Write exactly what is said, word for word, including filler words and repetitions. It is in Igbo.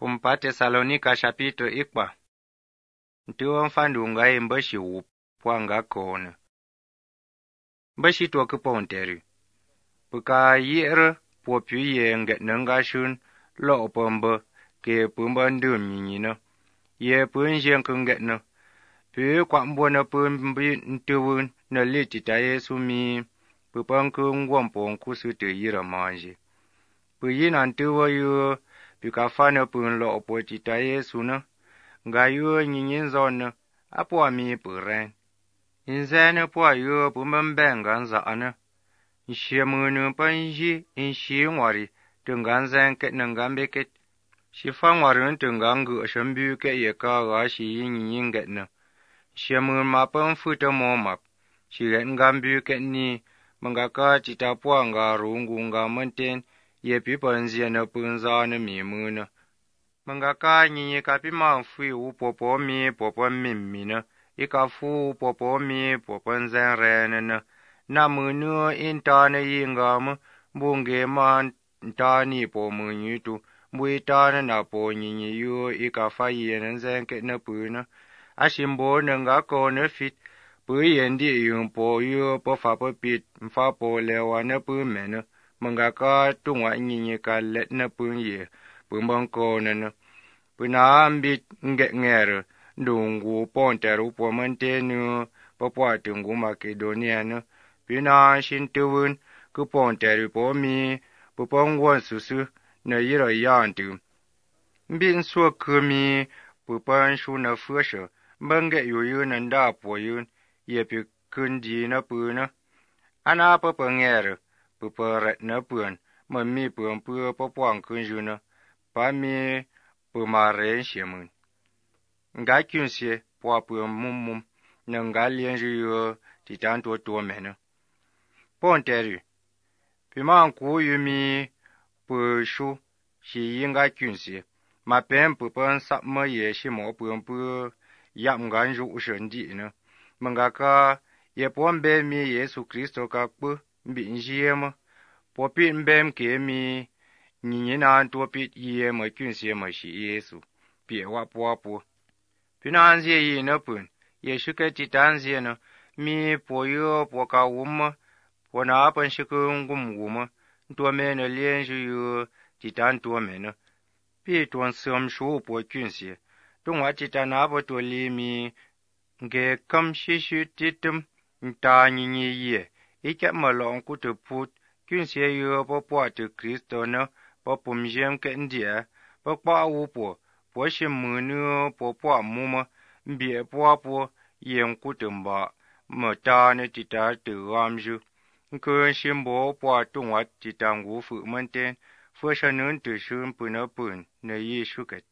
Pumpa Tesalonika chapitro ikpa. Ntiwa mfandunga imbashi upwanga kone. Bashi to kuponteri. Puka yere popu ye nget nanga shun lo opomba ke pumba ndum nyina. Ye punjen kunget na. Pu kwa mbona pumbi ntuwun na liti ta Yesu mi. Pupanku ngwampon kusutu yira manje. Pu yina ntuwa yu Pika fana pun lo opoti ta Yesu na. Nga yu nyinyin zon apo ami puren. Inzene po yu pumembenga nza ana. Nshemunu panji inshi ngwari tungan zen ket nangambe ket. Shifa ngwari tungangu shambu ke yeka ga shi nyinyin get na. Shemun mapan futa momap. Shiret ngambu ket ni mangaka titapo nga rungu nga menten. Ye pipa nzia na punza na mi muna. Mangaka nyinyi kapi mangfui upopo mi popo mimi na. Ika fu upopo mi popo nzen rene na. Na munu intane yingamu. Bunge man ntani po munyutu. Mbu itane na po nyinyi yu ika fa yene nzen ket na puna. Ashimbo nanga kone fit. Pu yendi yung po yu po fa po pit. Mfa po lewa na pu mena. Mangaka tungwa nyinyi ka let na pun ye, pumbang kone na. Puna ambit nge ngere, ndungu ponteru po mantenu, papua tungu Makedonia na. Puna shintuwun, ku ponteru po mi, pupangwan susu, na yira yantu. Mbit nsua kumi, pupan shu na fusha, mbange yuyu na nda po yun, ye pi kundi na puna. Ana papa ngere. Pupa ret na puan, ma mi puan pua papuang kunjuna, pa mi puma ren shemun. Nga kyunse, pua puan mummum, na nga lienju yu titan to to mena. Ponteri, pima anku yu mi pu shu, shi yinga kyunse, ma pen pupan sapma ye shi mo puan pua, yap nga nju ushandi na. Mangaka, ye pombe mi Yesu Kristo ka pu, mbi njiyema, popit mbem kemi, nyinyinan topit yema kyunse ma shi Yesu, pie wapu wapu. Pina anzie yi na pun, ye shuke titanzie na, mi po yo po ka wuma, po na apan shuke ngum wuma, ntome na lienju yu titan tome na. Pi tuan som shu po kyunse, tungwa titan apa to li mi, nge kam shishu titum, nta nyinyi ye. Ike malong kutu put, kyunse yu po po tu Kristo na, po pumjem ke ndia, po kwa upo, po shimunu po po muma, mbie po po, yen kutu mba, mata tita tu ramju. Nkun shimbo po tungwa tita ngufu manten, fusha nun tu shun puna pun, na yi shuket.